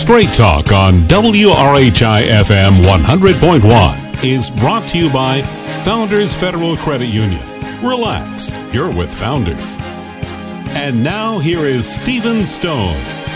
Straight Talk on WRHI FM 100.1 is brought to you by Founders Federal Credit Union. Relax, you're with Founders. And now here is Stephen Stone.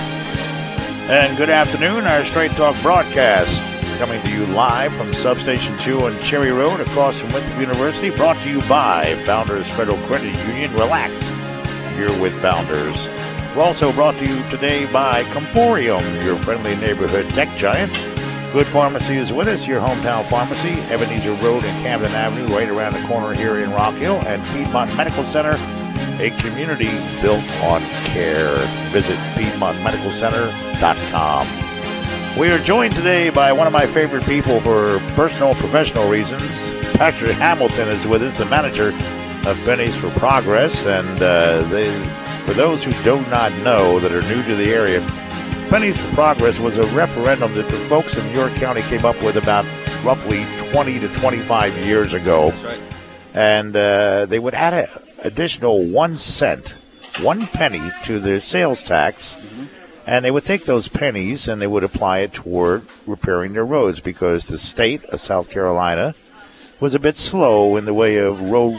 And good afternoon, our Straight Talk broadcast coming to you live from Substation 2 on Cherry Road across from Winthrop University, brought to you by Founders Federal Credit Union. Relax, you're with Founders. We're also brought to you today by Comporium, your friendly neighborhood tech giant. Good Pharmacy is with us, your hometown pharmacy, Ebenezer Road and Camden Avenue, right around the corner here in Rock Hill, and Piedmont Medical Center, a community built on care. Visit PiedmontMedicalCenter.com. We are joined today by one of my favorite people for personal and professional reasons. Patrick Hamilton is with us, the manager of Pennies for Progress, and for those who do not know, that are new to the area, Pennies for Progress was a referendum that the folks in York County came up with about roughly 20 to 25 years ago. That's right. And they would add an additional 1 cent, 1 penny to their sales tax. Mm-hmm. And they would take those pennies and they would apply it toward repairing their roads, because the state of South Carolina was a bit slow in the way of road,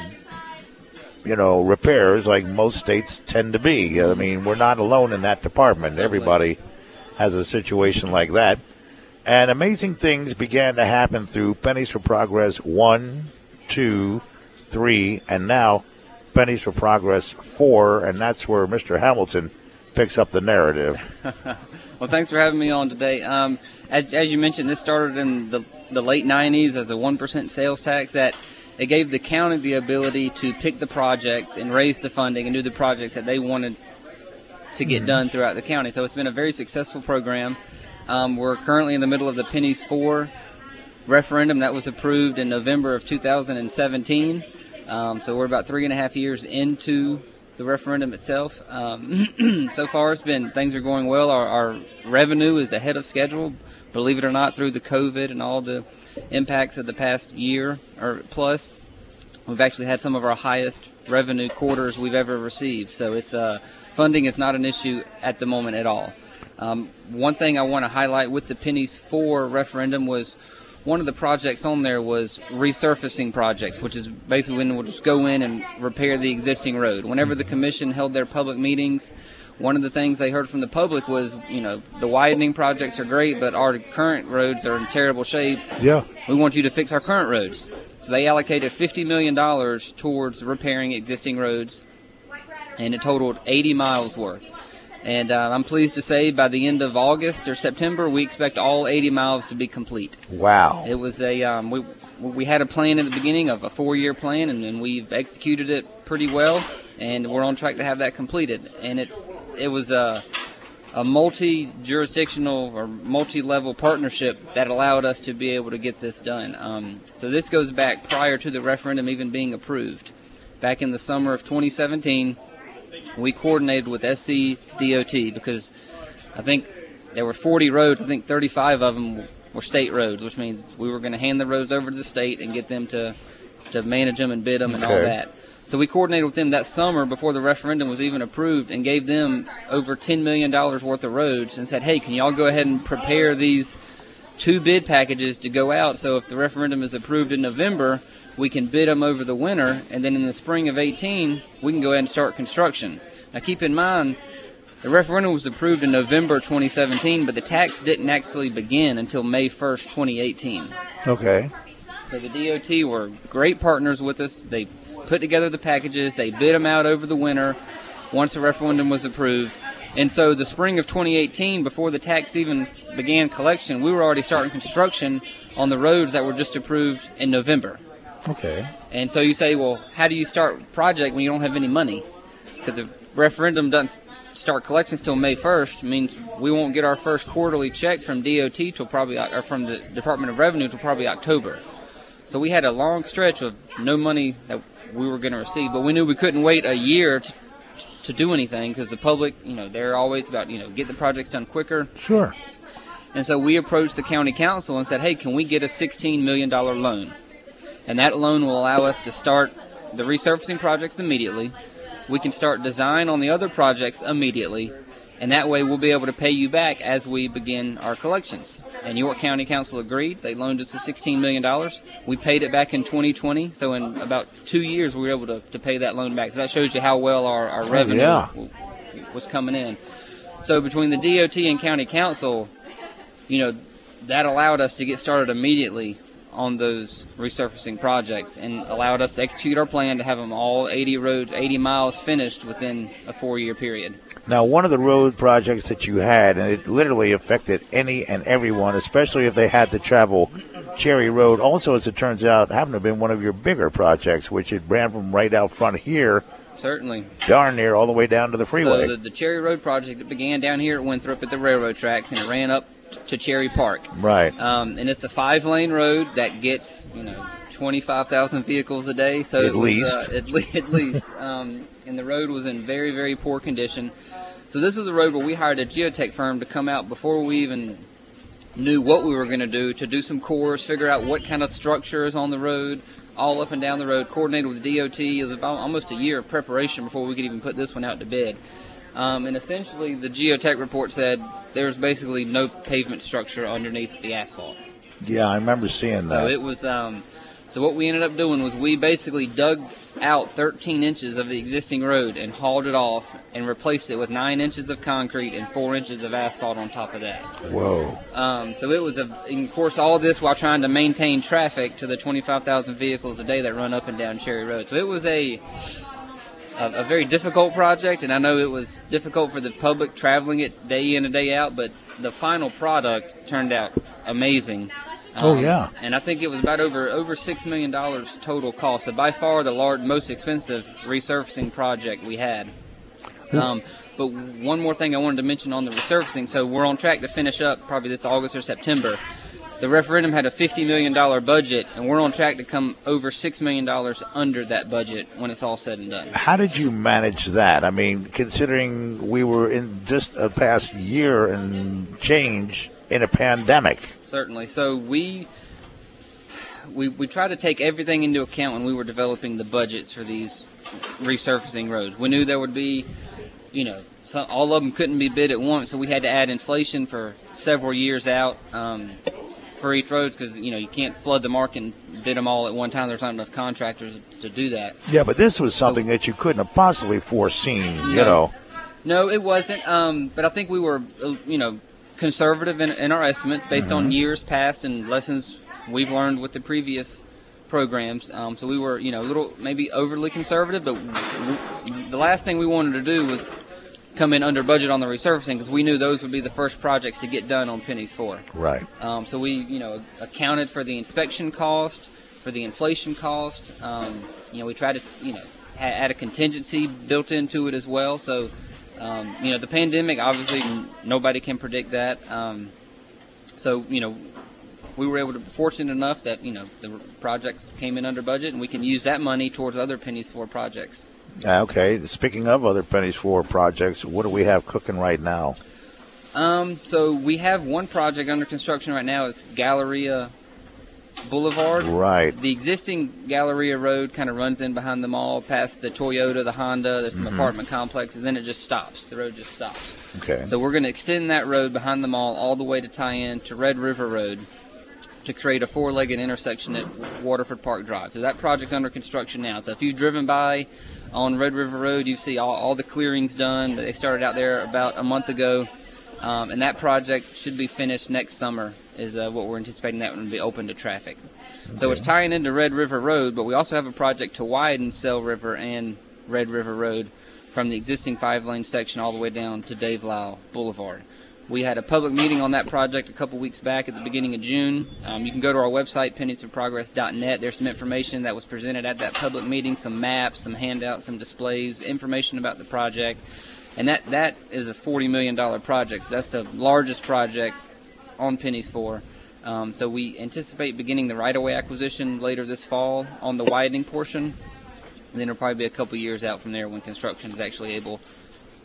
repairs, like most states tend to be. I mean, we're not alone in that department. Everybody has a situation like that. And amazing things began to happen through Pennies for Progress 1, 2, 3, and now Pennies for Progress 4, and that's where Mr. Hamilton picks up the narrative. Well, thanks for having me on today. As you mentioned, this started in the late 90s as a 1% sales tax that it gave the county the ability to pick the projects and raise the funding and do the projects that they wanted to get done throughout the county. So it's been a very successful program. We're currently in the middle of the Pennies 4 referendum that was approved in November of 2017. So we're about 3.5 years into the referendum itself. So far, things are going well. Our revenue is ahead of schedule, believe it or not, through the COVID and all the impacts of the past year or plus. We've actually had some of our highest revenue quarters we've ever received. So it's funding is not an issue at the moment at all. One thing I want to highlight with the Pennies 4 referendum was one of the projects on there was resurfacing projects, which is basically when we'll just go in and repair the existing road. Whenever the commission held their public meetings, one of the things they heard from the public was, the widening projects are great, but our current roads are in terrible shape. Yeah. We want you to fix our current roads. So they allocated $50 million towards repairing existing roads, and it totaled 80 miles worth. And I'm pleased to say by the end of August or September, we expect all 80 miles to be complete. Wow. It was we had a plan in the beginning of a 4-year plan, and we've executed it pretty well, and we're on track to have that completed. And it was a multi-jurisdictional or multi-level partnership that allowed us to be able to get this done. So this goes back prior to the referendum even being approved. Back in the summer of 2017, we coordinated with SCDOT because I think there were 40 roads. I think 35 of them were state roads, which means we were going to hand the roads over to the state and get them to manage them and bid them and all that. So we coordinated with them that summer before the referendum was even approved and gave them over $10 million worth of roads and said, hey, can y'all go ahead and prepare these 2 bid packages to go out, so if the referendum is approved in November, we can bid them over the winter, and then in the spring of 18, we can go ahead and start construction. Now keep in mind, the referendum was approved in November 2017, but the tax didn't actually begin until May 1st, 2018. Okay. So the DOT were great partners with us. They put together the packages, they bid them out over the winter once the referendum was approved. And so the spring of 2018, before the tax even began collection, we were already starting construction on the roads that were just approved in November. Okay. And so you say, well, how do you start a project when you don't have any money? Because the referendum doesn't start collections till May 1st. It means we won't get our first quarterly check from DOT till probably, or from the Department of Revenue till probably October. So we had a long stretch of no money that we were going to receive, but we knew we couldn't wait a year to do anything because the public, they're always about, get the projects done quicker. Sure. And so we approached the county council and said, hey, can we get a $16 million loan? And that loan will allow us to start the resurfacing projects immediately. We can start design on the other projects immediately. And that way we'll be able to pay you back as we begin our collections. And York County Council agreed. They loaned us $16 million. We paid it back in 2020. So in about 2 years, we were able to pay that loan back. So that shows you how well our revenue was coming in. So between the DOT and County Council, that allowed us to get started immediately on those resurfacing projects and allowed us to execute our plan to have them all 80 miles finished within a 4-year period. Now, one of the road projects that you had, and it literally affected any and everyone, especially if they had to travel Cherry Road, also, as it turns out, happened to have been one of your bigger projects, which it ran from right out front here. Certainly. Darn near all the way down to the freeway. So the Cherry Road project, it began down here at Winthrop at the railroad tracks, and it ran up to Cherry Park. Right. And it's a 5-lane road that gets, 25,000 vehicles a day. So at least. At least. And the road was in very, very poor condition. So this was a road where we hired a geotech firm to come out before we even knew what we were going to do some cores, figure out what kind of structure is on the road, all up and down the road, coordinated with DOT. It was about almost a year of preparation before we could even put this one out to bid. And essentially, the geotech report said there's basically no pavement structure underneath the asphalt. Yeah, I remember seeing that. So it was. So what we ended up doing was we basically dug out 13 inches of the existing road and hauled it off and replaced it with 9 inches of concrete and 4 inches of asphalt on top of that. Whoa. So it was, of course, all this while trying to maintain traffic to the 25,000 vehicles a day that run up and down Cherry Road. So it was a very difficult project, and I know it was difficult for the public traveling it day in and day out, but the final product turned out amazing. Yeah. And I think it was about over $6 million total cost. So by far the most expensive resurfacing project we had. But one more thing I wanted to mention on the resurfacing. So we're on track to finish up probably this August or September. The referendum had a $50 million budget, and we're on track to come over $6 million under that budget when it's all said and done. How did you manage that? I mean, considering we were in just a past year and change in a pandemic. Certainly. So we tried to take everything into account when we were developing the budgets for these resurfacing roads. We knew there would be, all of them couldn't be bid at once, so we had to add inflation for several years out for each road because, you can't flood the market and bid them all at one time. There's not enough contractors to do that. Yeah, but this was something that you couldn't have possibly foreseen, No, it wasn't. But I think we were, conservative in our estimates based on years past and lessons we've learned with the previous programs. So we were, a little maybe overly conservative, but the last thing we wanted to do was come in under budget on the resurfacing because we knew those would be the first projects to get done on Pennies 4. Right. So we, accounted for the inspection cost, for the inflation cost. We tried to, add a contingency built into it as well. So the pandemic, obviously, nobody can predict that. So, we were able to be fortunate enough that, the projects came in under budget, and we can use that money towards other Pennies 4 projects. Okay. Speaking of other Pennies 4 projects, what do we have cooking right now? So we have one project under construction right now. It's Galleria Boulevard. Right. The existing Galleria Road kind of runs in behind the mall, past the Toyota, the Honda. There's some apartment complexes, and then it just stops. The road just stops. Okay. So we're going to extend that road behind the mall all the way to tie in to Red River Road to create a 4-legged intersection at Waterford Park Drive. So that project's under construction now. So if you've driven by on Red River Road, you see all the clearings done. They started out there about a month ago, and that project should be finished next summer is what we're anticipating that one to be open to traffic. Okay. So it's tying into Red River Road, but we also have a project to widen Sale River and Red River Road from the existing 5-lane section all the way down to Dave Lyle Boulevard. We had a public meeting on that project a couple weeks back at the beginning of June. You can go to our website, penniesforprogress.net. There's some information that was presented at that public meeting, some maps, some handouts, some displays, information about the project. And that is a $40 million project. So that's the largest project on Pennies 4. So we anticipate beginning the right-of-way acquisition later this fall on the widening portion. And then it'll probably be a couple years out from there when construction is actually able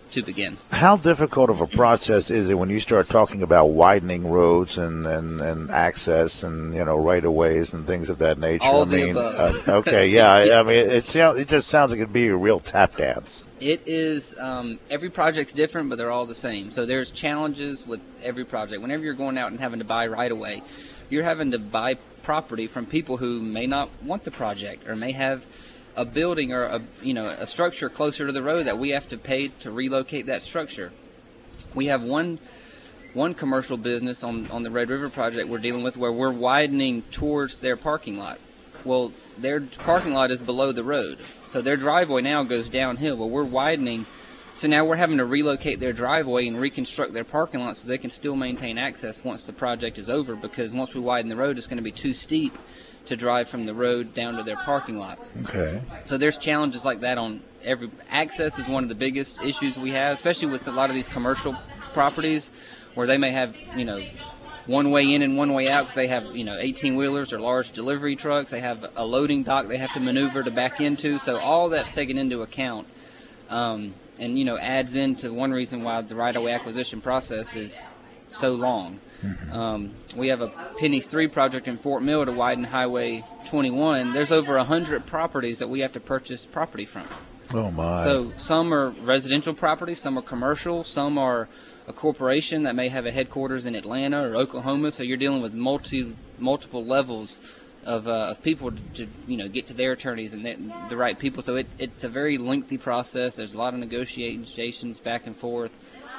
to begin. How difficult of a process is it when you start talking about widening roads and access and right of ways and things of that nature? All the above. Okay, yeah. I mean, it just sounds like it'd be a real tap dance. It is. Every project's different, but they're all the same. So there's challenges with every project. Whenever you're going out and having to buy right of way, you're having to buy property from people who may not want the project or may have a building or a structure closer to the road that we have to pay to relocate that structure. We have one commercial business on the Red River project we're dealing with where we're widening towards their parking lot. Well, their parking lot is below the road, so their driveway now goes downhill. Well, we're widening, so now we're having to relocate their driveway and reconstruct their parking lot so they can still maintain access once the project is over, because once we widen the road, it's going to be too steep to drive from the road down to their parking lot. Okay. So there's challenges like that on every. Access is one of the biggest issues we have, especially with a lot of these commercial properties where they may have, one way in and one way out because they have, 18-wheelers or large delivery trucks. They have a loading dock they have to maneuver to back into. So all that's taken into account and, adds into one reason why the right-of-way acquisition process is so long. Mm-hmm. We have a Pennies 3 project in Fort Mill to widen Highway 21. There's over 100 properties that we have to purchase property from. Oh, my. So some are residential properties, some are commercial, some are a corporation that may have a headquarters in Atlanta or Oklahoma. So you're dealing with multiple levels of people to get to their attorneys and the right people. So it's a very lengthy process. There's a lot of negotiations back and forth.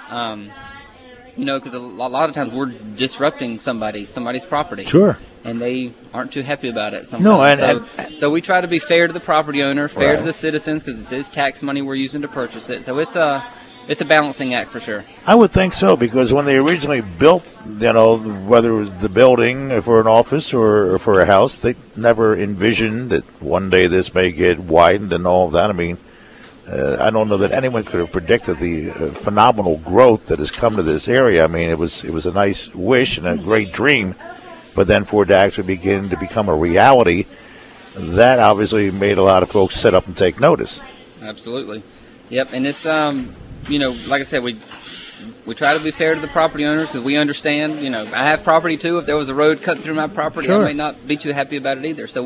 Because a lot of times we're disrupting somebody's property. Sure. And they aren't too happy about it sometimes. No, so we try to be fair to the property owner, fair right. to the citizens, because it's his tax money we're using to purchase it. So it's a balancing act for sure. I would think so, because when they originally built, whether it was the building for an office or for a house, they never envisioned that one day this may get widened and all of that. I mean, I don't know that anyone could have predicted the phenomenal growth that has come to this area. I mean, it was a nice wish and a great dream, but then for it to actually begin to become a reality, that obviously made a lot of folks sit up and take notice. Absolutely. Yep, and it's, like I said, we try to be fair to the property owners because we understand, I have property too. If there was a road cut through my property, sure. I may not be too happy about it either. So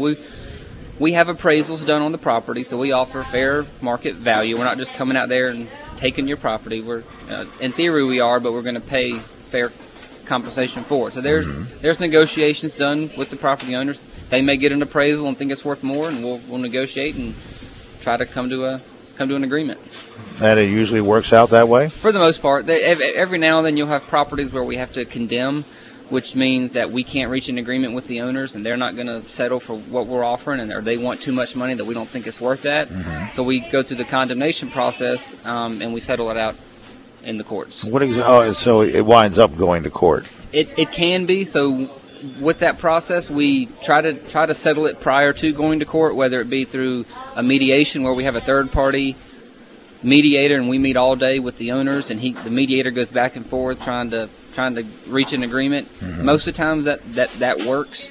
we have appraisals done on the property, so we offer fair market value. We're not just coming out there and taking your property. We're, in theory, we are, but we're going to pay fair compensation for it. So there's negotiations done with the property owners. They may get an appraisal and think it's worth more, and we'll negotiate and try to come to an agreement. And it usually works out that way? For the most part. Every now and then you'll have properties where we have to condemn, which means that we can't reach an agreement with the owners and they're not going to settle for what we're offering, or they want too much money that we don't think it's worth that. Mm-hmm. So we go through the condemnation process and we settle it out in the courts. So it winds up going to court? It can be. So with that process, we try to settle it prior to going to court, whether it be through a mediation where we have a third-party mediator and we meet all day with the owners, and the mediator goes back and forth trying to reach an agreement. Mm-hmm. Most of the times that works,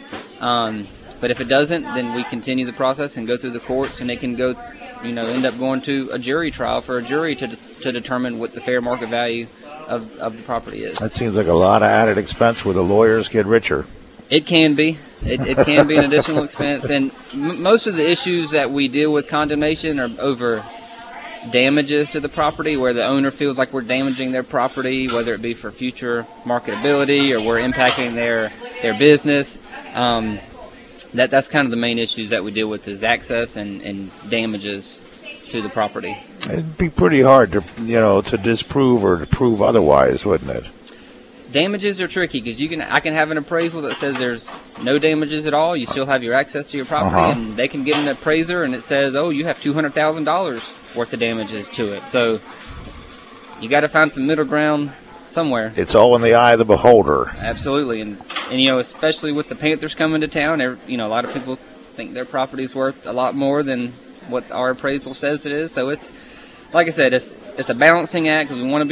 but if it doesn't, then we continue the process and go through the courts, and it can go, end up going to a jury trial for a jury to determine what the fair market value of the property is. That seems like a lot of added expense where the lawyers get richer. It can be. It can be an additional expense, and most of the issues that we deal with condemnation are over damages to the property, where the owner feels like we're damaging their property, whether it be for future marketability or we're impacting their business. That's kind of the main issues that we deal with, is access and damages to the property. It'd be pretty hard to disprove or to prove otherwise, wouldn't it? Damages are tricky because I can have an appraisal that says there's no damages at all. You still have your access to your property, and they can get an appraiser and it says, oh, you have $200,000 worth of damages to it. So you got to find some middle ground somewhere. It's all in the eye of the beholder. Absolutely, and especially with the Panthers coming to town, a lot of people think their property's worth a lot more than what our appraisal says it is. So it's, like I said, it's a balancing act because we want to be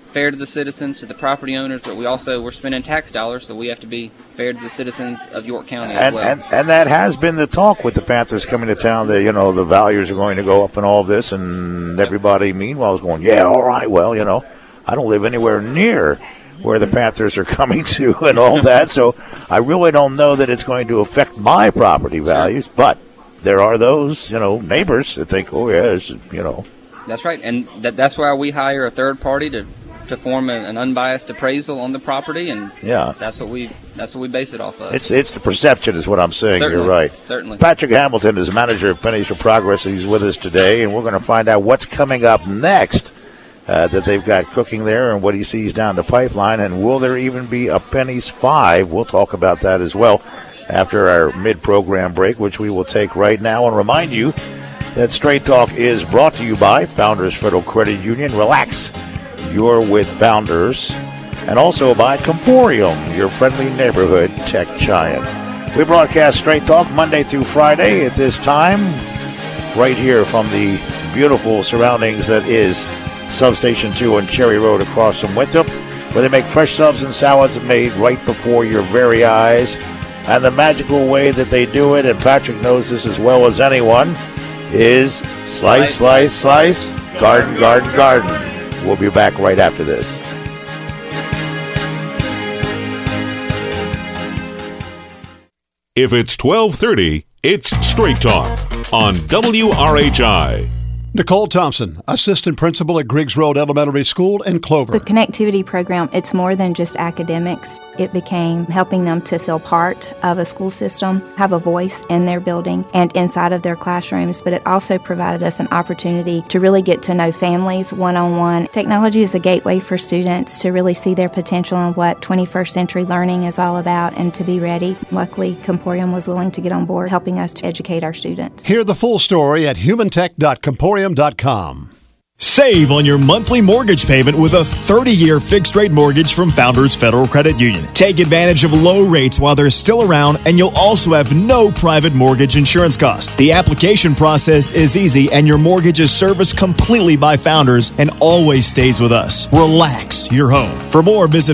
fair to the citizens, to the property owners, but we're spending tax dollars, so we have to be fair to the citizens of York County as well. And that has been the talk with the Panthers coming to town, that, the values are going to go up and all of this, and everybody meanwhile is going, yeah, all right, well, I don't live anywhere near where the Panthers are coming to and all that, so I really don't know that it's going to affect my property values, but there are those, neighbors that think, oh, yeah, That's right, and that's why we hire a third party to form an unbiased appraisal on the property, and that's what we base it off of. It's the perception is what I'm saying. Certainly, you're right. Certainly. Patrick Hamilton is manager of Pennies for Progress. He's with us today, and we're going to find out what's coming up next that they've got cooking there and what he sees down the pipeline, and will there even be a Pennies 5? We'll talk about that as well after our mid-program break, which we will take right now, and remind you that Straight Talk is brought to you by Founders Federal Credit Union. Relax, you're with Founders. And also by Comporium, your friendly neighborhood tech giant. We broadcast Straight Talk Monday through Friday at this time, right here from the beautiful surroundings that is Substation 2 on Cherry Road across from Winthrop, where they make fresh subs and salads made right before your very eyes. And the magical way that they do it, and Patrick knows this as well as anyone, is slice, slice, slice, garden, garden, garden. We'll be back right after this. If it's 12:30, it's Straight Talk on WRHI. Nicole Thompson, assistant principal at Griggs Road Elementary School in Clover. The connectivity program, it's more than just academics. It became helping them to feel part of a school system, have a voice in their building and inside of their classrooms, but it also provided us an opportunity to really get to know families one-on-one. Technology is a gateway for students to really see their potential and what 21st century learning is all about and to be ready. Luckily, Comporium was willing to get on board, helping us to educate our students. Hear the full story at humantech.comporium.com. Save on your monthly mortgage payment with a 30-year fixed-rate mortgage from Founders Federal Credit Union. Take advantage of low rates while they're still around, and you'll also have no private mortgage insurance cost. The application process is easy, and your mortgage is serviced completely by Founders and always stays with us. Relax your home. For more, visit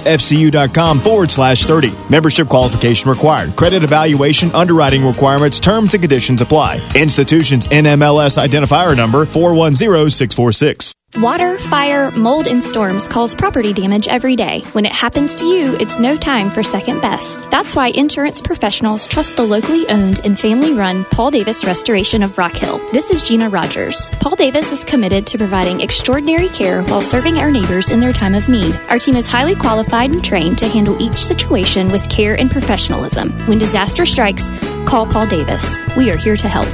foundersfcu.com/30. Membership qualification required. Credit evaluation, underwriting requirements, terms and conditions apply. Institution's NMLS identifier number 410646. Water, fire, mold, and storms cause property damage every day. When it happens to you, it's no time for second best. That's why insurance professionals trust the locally owned and family-run Paul Davis Restoration of Rock Hill. This is Gina Rogers. Paul Davis is committed to providing extraordinary care while serving our neighbors in their time of need. Our team is highly qualified and trained to handle each situation with care and professionalism. When disaster strikes, call Paul Davis. We are here to help.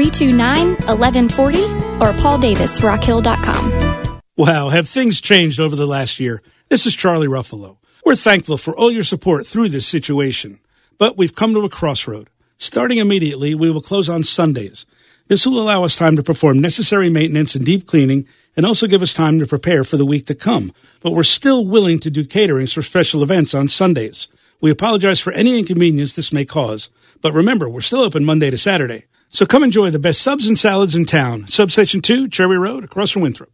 329-1140 or pauldavisrockhill.com. Wow, have things changed over the last year? This is Charlie Ruffalo. We're thankful for all your support through this situation, but we've come to a crossroad. Starting immediately, we will close on Sundays. This will allow us time to perform necessary maintenance and deep cleaning and also give us time to prepare for the week to come. But we're still willing to do caterings for special events on Sundays. We apologize for any inconvenience this may cause, but remember, we're still open Monday to Saturday. So come enjoy the best subs and salads in town. Substation 2, Cherry Road, across from Winthrop.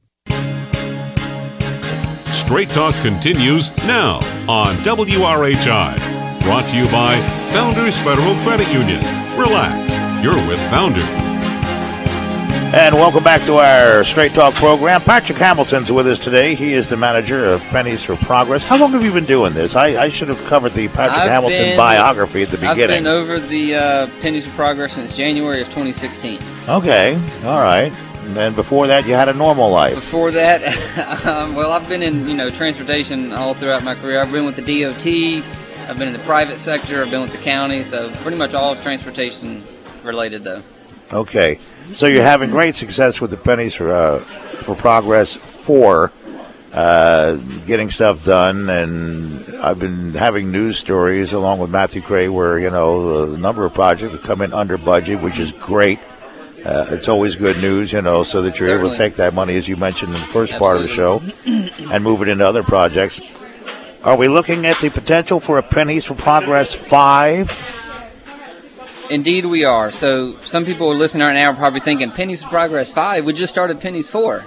Straight Talk continues now on WRHI. Brought to you by Founders Federal Credit Union. Relax, you're with Founders. And welcome back to our Straight Talk program. Patrick Hamilton's with us today. He is the manager of Pennies for Progress. How long have you been doing this? I should have covered the Patrick Hamilton biography at the beginning. I've been over the Pennies for Progress since January of 2016. Okay, all right. And then before that, you had a normal life. Before that, well, I've been in transportation all throughout my career. I've been with the DOT, I've been in the private sector, I've been with the county, so pretty much all transportation related, though. Okay, so you're having great success with the Pennies for Progress for getting stuff done, and I've been having news stories along with Matthew Cray where the number of projects have come in under budget, which is great. It's always good news, so that you're able to take that money, as you mentioned in the first part of the show, and move it into other projects. Are we looking at the potential for a Pennies for Progress 5? Indeed we are. So some people listening right now are probably thinking, Pennies for Progress 5? We just started Pennies 4.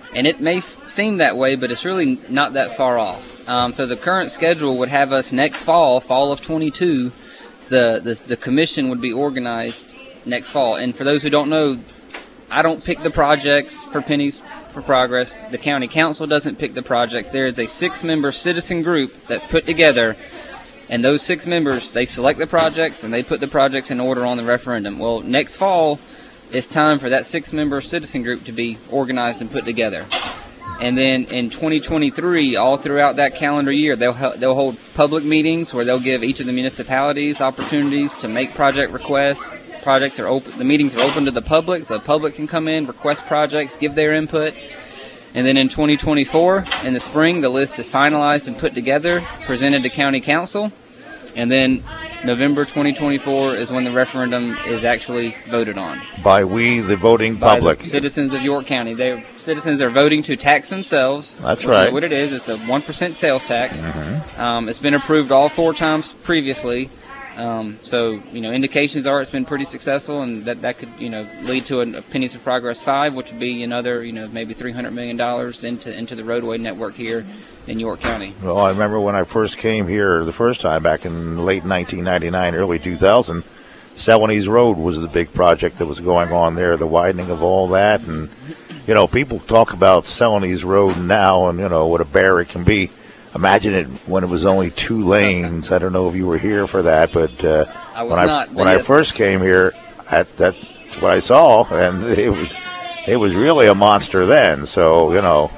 And it may seem that way, but it's really not that far off. So the current schedule would have us next fall of 22, the commission would be organized next fall. And for those who don't know, I don't pick the projects for Pennies for Progress. The county council doesn't pick the project. There is a 6-member citizen group that's put together, and those 6 members, they select the projects and they put the projects in order on the referendum. Well, next fall, it's time for that 6-member citizen group to be organized and put together. And then in 2023, all throughout that calendar year, they'll hold public meetings where they'll give each of the municipalities opportunities to make project requests. Projects are open. The meetings are open to the public, so the public can come in, request projects, give their input. And then in 2024, in the spring, the list is finalized and put together, presented to county council. And then November 2024 is when the referendum is actually voted on. By we, the voting public. By the citizens of York County. Citizens are voting to tax themselves. That's right. Is what it is. It's a 1% sales tax. Mm-hmm. It's been approved all 4 times previously. So, indications are it's been pretty successful, and that could, lead to a Pennies for Progress 5, which would be another, maybe $300 million into the roadway network here in York County. Well, I remember when I first came here the first time back in late 1999, early 2000, Celanese Road was the big project that was going on there, the widening of all that. And, people talk about Celanese Road now and, what a bear it can be. Imagine it when it was only 2 lanes. I don't know if you were here for that, but when I first came here, that's what I saw, and it was really a monster then. So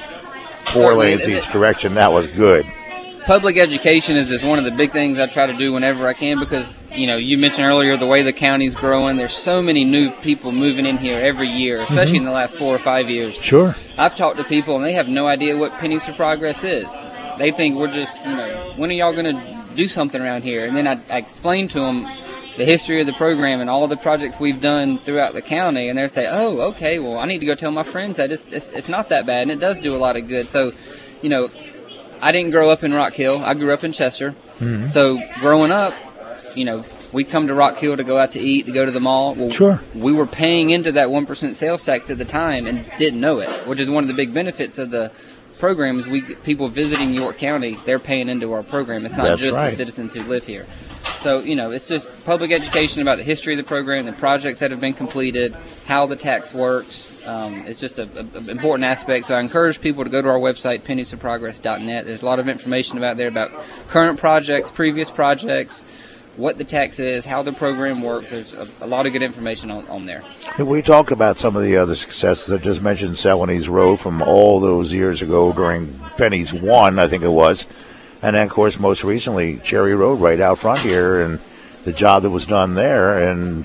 4 lanes each direction, that was good. Public education is just one of the big things I try to do whenever I can, because you mentioned earlier the way the county's growing. There's so many new people moving in here every year, especially in the last 4 or 5 years. Sure. I've talked to people and they have no idea what Pennies for Progress is. They think we're just, when are y'all going to do something around here? And then I explain to them the history of the program and all the projects we've done throughout the county, and they'll say, oh, okay, well, I need to go tell my friends that it's not that bad, and it does do a lot of good. So, I didn't grow up in Rock Hill. I grew up in Chester. Mm-hmm. So growing up, we'd come to Rock Hill to go out to eat, to go to the mall. Well, sure. We were paying into that 1% sales tax at the time and didn't know it, which is one of the big benefits of the program is people visiting York County, they're paying into our program. It's not just the citizens who live here. So, it's just public education about the history of the program, the projects that have been completed, how the tax works. It's just an important aspect. So I encourage people to go to our website, penniesforprogress.net. There's a lot of information about there about current projects, previous projects, what the tax is, how the program works. There's a lot of good information on there. We talk about some of the other successes. I just mentioned Celanese Road from all those years ago during Pennies 1, I think it was. And then, of course, most recently, Cherry Road right out front here and the job that was done there. And,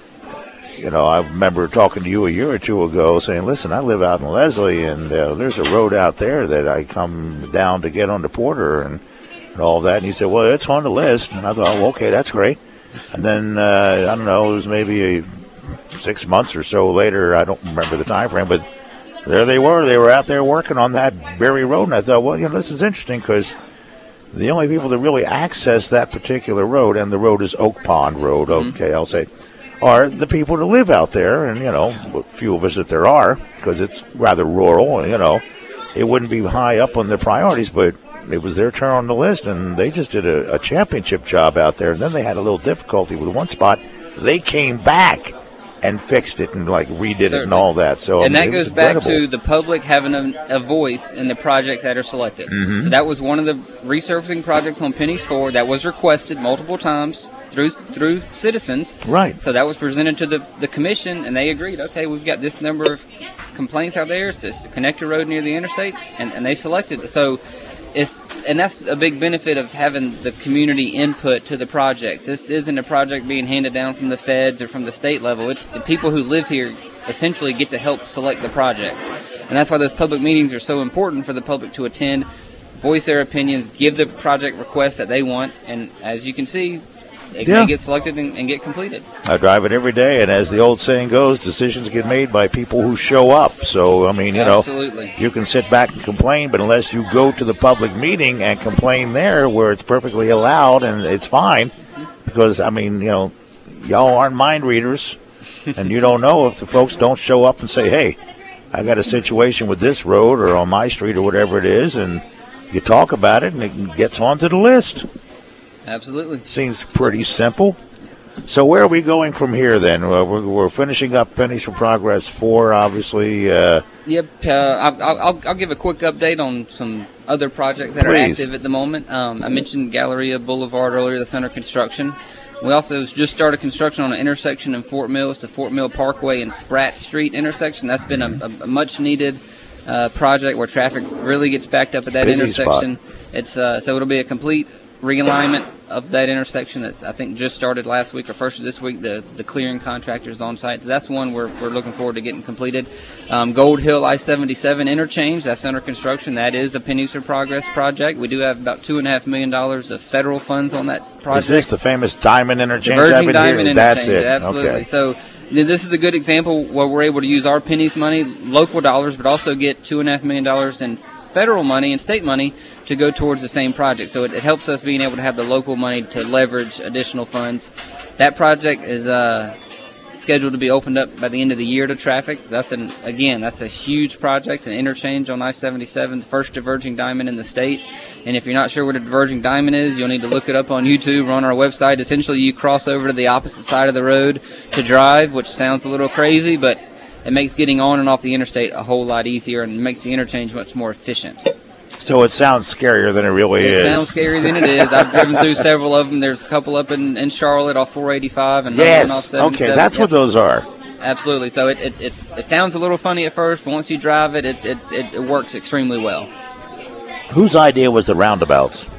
I remember talking to you a year or 2 ago saying, listen, I live out in Leslie, and there's a road out there that I come down to get onto Porter and all that. And he said, well, it's on the list. And I thought, oh, okay, that's great. And then, I don't know, it was maybe 6 months or so later. I don't remember the time frame, but there they were. They were out there working on that Berry Road. And I thought, well, this is interesting because the only people that really access that particular road, and the road is Oak Pond Road, okay, I'll say, are the people that live out there. And, a few of us that there are, because it's rather rural, and, it wouldn't be high up on their priorities, but it was their turn on the list, and they just did a championship job out there. And then they had a little difficulty with one spot. They came back and fixed it and redid it and all that. So that goes back to the public having a voice in the projects that are selected. Mm-hmm. So that was one of the resurfacing projects on Pennies 4 that was requested multiple times through citizens. Right. So that was presented to the commission, and they agreed, okay, we've got this number of complaints out there. It's this connector road near the interstate, and they selected it. So and that's a big benefit of having the community input to the projects. This isn't a project being handed down from the feds or from the state level. It's the people who live here essentially get to help select the projects. And that's why those public meetings are so important for the public to attend, voice their opinions, give the project requests that they want, and as you can see, it may get selected and get completed. I drive it every day, and as the old saying goes, decisions get made by people who show up. So, Absolutely. You can sit back and complain, but unless you go to the public meeting and complain there where it's perfectly allowed and it's fine, because, y'all aren't mind readers, and you don't know if the folks don't show up and say, hey, I got a situation with this road or on my street or whatever it is, and you talk about it and it gets onto the list. Absolutely. Seems pretty simple. So where are we going from here then? We're finishing up Pennies for Progress 4, obviously. Yep. I'll give a quick update on some other projects that Please. are active at the moment. I mentioned Galleria Boulevard earlier, that's under construction. We also just started construction on an intersection in Fort Mills to Fort Mill Parkway and Spratt Street intersection. That's been a much-needed project where traffic really gets backed up at that Busy intersection. spot. It's so it'll be a complete realignment of that intersection that I think just started last week or first of this week. The clearing contractors on site. So that's one we're looking forward to getting completed. Gold Hill I-77 interchange, that's under construction. That is a Pennies for Progress project. We do have about $2.5 million of federal funds on that project. Is this the famous Diamond Interchange? The Virgin Diamond That's Interchange, it. absolutely. Okay. So this is a good example where we're able to use our pennies money, local dollars, but also get $2.5 million in federal money and state money to go towards the same project. So it helps us being able to have the local money to leverage additional funds. That project is scheduled to be opened up by the end of the year to traffic. So that's a huge project, an interchange on I-77, the first diverging diamond in the state. And if you're not sure what a diverging diamond is, you'll need to look it up on YouTube or on our website. Essentially, you cross over to the opposite side of the road to drive, which sounds a little crazy, but it makes getting on and off the interstate a whole lot easier and makes the interchange much more efficient. So it sounds scarier than it really is. It sounds scarier than it is. I've driven through several of them. There's a couple up in Charlotte off 485 and another one off 77. Okay, that's what those are. Absolutely. So it sounds a little funny at first, but once you drive it, it works extremely well. Whose idea was the roundabouts?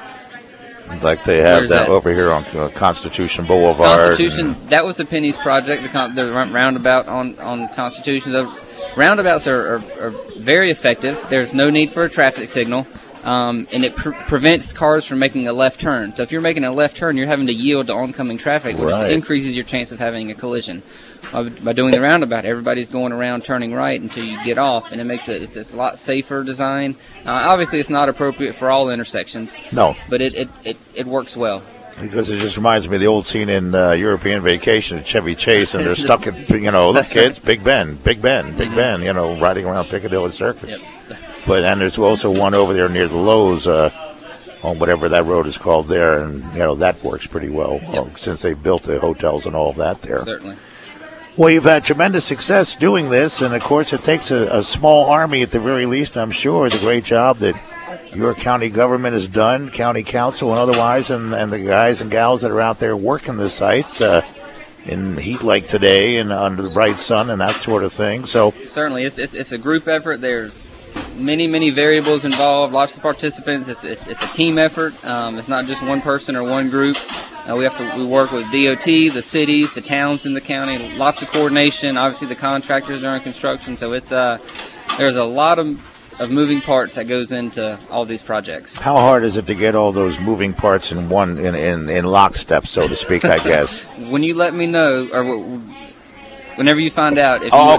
Like they have that over here on Constitution Boulevard. Constitution, that was the Pennies project, the roundabout on Constitution. The roundabouts are very effective. There's no need for a traffic signal, and it prevents cars from making a left turn. So if you're making a left turn, you're having to yield to oncoming traffic, which increases your chance of having a collision. By doing the roundabout, everybody's going around turning right until you get off, and it makes it's a lot safer design. Obviously, it's not appropriate for all intersections. No, but it works well. Because it just reminds me of the old scene in European Vacation at Chevy Chase, and they're stuck at, look, kids, Big Ben, riding around Piccadilly Circus. Yep. And there's also one over there near the Lowe's on whatever that road is called there, and, that works pretty well since they built the hotels and all of that there. Certainly. Well, you've had tremendous success doing this, and, of course, it takes a small army at the very least, I'm sure, the great job that your county government has done, county council and otherwise, and the guys and gals that are out there working the sites in heat like today and under the bright sun and that sort of thing. So certainly, it's a group effort. There's many variables involved, lots of participants. It's a team effort. It's not just one person or one group. We work with DOT, the cities, the towns in the county. Lots of coordination. Obviously, the contractors are in construction, so it's there's a lot of moving parts that goes into all these projects. How hard is it to get all those moving parts in lockstep, so to speak, I guess? When you let me know, or whenever you find out.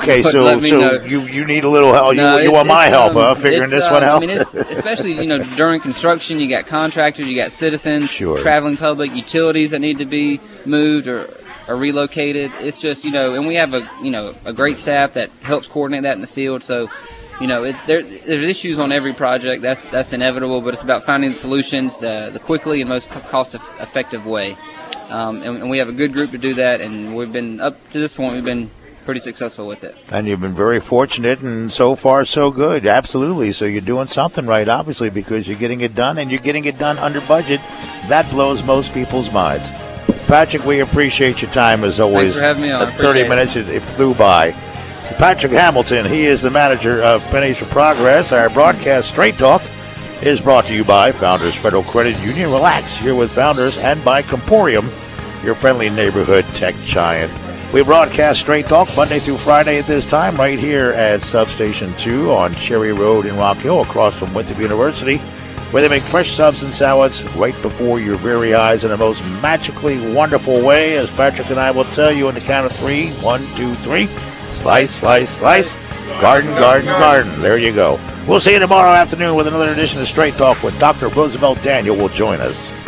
You need a little help. No, you want my help, figuring this one out? Especially, during construction, you got contractors, you got citizens, traveling public, utilities that need to be moved or relocated. It's just, and we have a great staff that helps coordinate that in the field, so there's issues on every project. That's inevitable, but it's about finding the solutions the quickly and most cost-effective way. And we have a good group to do that, and we've been, up to this point, we've been pretty successful with it. And you've been very fortunate, and so far so good. Absolutely. So you're doing something right, obviously, because you're getting it done, and you're getting it done under budget. That blows most people's minds. Patrick, we appreciate your time as always. Thanks for having me on. 30 minutes, it flew by. Patrick Hamilton, he is the manager of Pennies for Progress. Our broadcast, Straight Talk, is brought to you by Founders Federal Credit Union. Relax, here with Founders, and by Comporium, your friendly neighborhood tech giant. We broadcast Straight Talk Monday through Friday at this time right here at Substation 2 on Cherry Road in Rock Hill, across from Winthrop University, where they make fresh subs and salads right before your very eyes in the most magically wonderful way, as Patrick and I will tell you on the count of 3. 1, 2, 3. Slice, slice, slice. Garden, garden, garden. There you go. We'll see you tomorrow afternoon with another edition of Straight Talk with Dr. Roosevelt Daniel will join us.